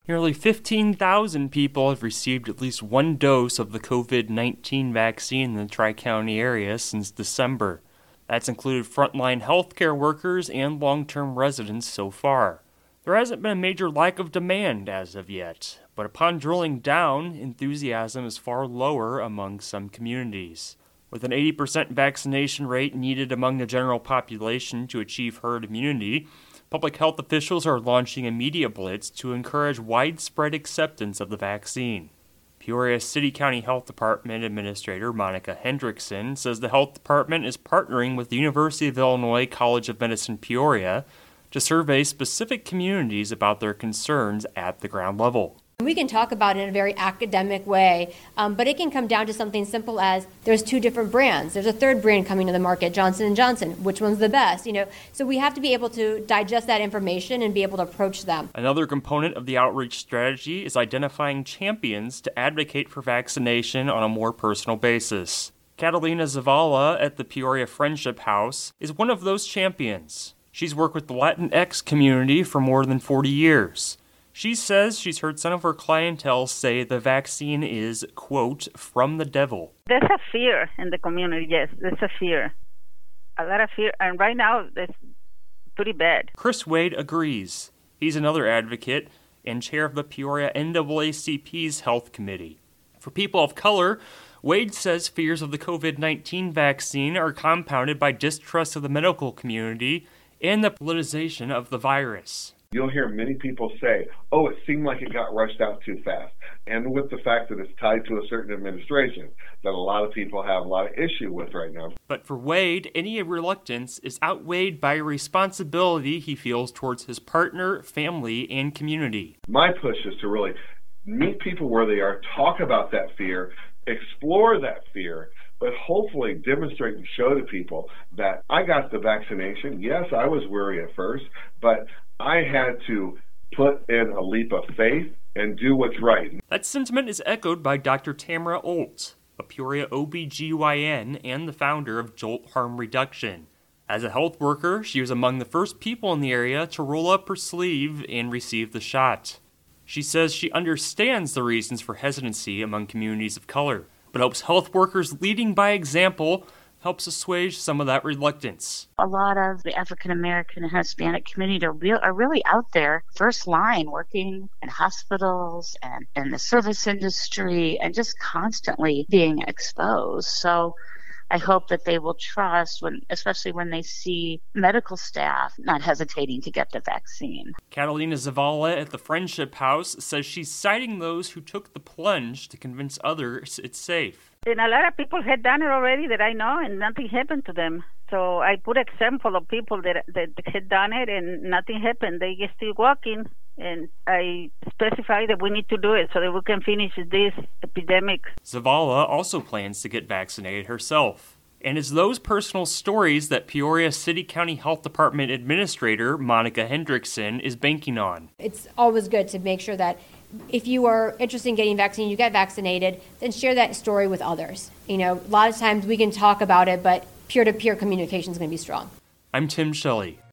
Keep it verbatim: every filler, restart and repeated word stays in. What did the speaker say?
Nearly fifteen thousand people have received at least one dose of the covid nineteen vaccine in the Tri-County area since December. That's included frontline healthcare workers and long-term residents so far. There hasn't been a major lack of demand as of yet, but upon drilling down, enthusiasm is far lower among some communities. With an eighty percent vaccination rate needed among the general population to achieve herd immunity, public health officials are launching a media blitz to encourage widespread acceptance of the vaccine. Peoria City County Health Department Administrator Monica Hendrickson says the health department is partnering with the University of Illinois College of Medicine Peoria to survey specific communities about their concerns at the ground level. We can talk about it in a very academic way, um, but it can come down to something simple as there's two different brands. There's a third brand coming to the market, Johnson and Johnson. Which one's the best? You know, so we have to be able to digest that information and be able to approach them. Another component of the outreach strategy is identifying champions to advocate for vaccination on a more personal basis. Catalina Zavala at the Peoria Friendship House is one of those champions. She's worked with the Latinx community for more than forty years. She says she's heard some of her clientele say the vaccine is, quote, from the devil. There's a fear in the community, yes, there's a fear. A lot of fear, and right now it's pretty bad. Chris Wade agrees. He's another advocate and chair of the Peoria N double A C P's Health Committee. For people of color, Wade says fears of the covid nineteen vaccine are compounded by distrust of the medical community and the politicization of the virus. You'll hear many people say, oh, it seemed like it got rushed out too fast. And with the fact that it's tied to a certain administration that a lot of people have a lot of issue with right now. But for Wade, any reluctance is outweighed by a responsibility he feels towards his partner, family, and community. My push is to really meet people where they are, talk about that fear, explore that fear, but hopefully demonstrate and show to people that I got the vaccination. Yes, I was worried at first, but I had to put in a leap of faith and do what's right. That sentiment is echoed by Doctor Tamara Olt, a Peoria O B G Y N and the founder of Jolt Harm Reduction. As a health worker, she was among the first people in the area to roll up her sleeve and receive the shot. She says she understands the reasons for hesitancy among communities of color, but hopes health workers leading by example helps assuage some of that reluctance. A lot of the African American and Hispanic community are, real, are really out there, first line, working in hospitals and in the service industry and just constantly being exposed. So I hope that they will trust, when, especially when they see medical staff not hesitating to get the vaccine. Catalina Zavala at the Friendship House says she's citing those who took the plunge to convince others it's safe. And a lot of people had done it already that I know, and nothing happened to them. So I put example of people that that had done it and nothing happened. They just still walking, and I specify that we need to do it so that we can finish this epidemic. Zavala also plans to get vaccinated herself. And it's those personal stories that Peoria City County Health Department Administrator Monica Hendrickson is banking on. It's always good to make sure that if you are interested in getting vaccine, you get vaccinated, then share that story with others. You know, a lot of times we can talk about it, but peer-to-peer communication is going to be strong. I'm Tim Shelley.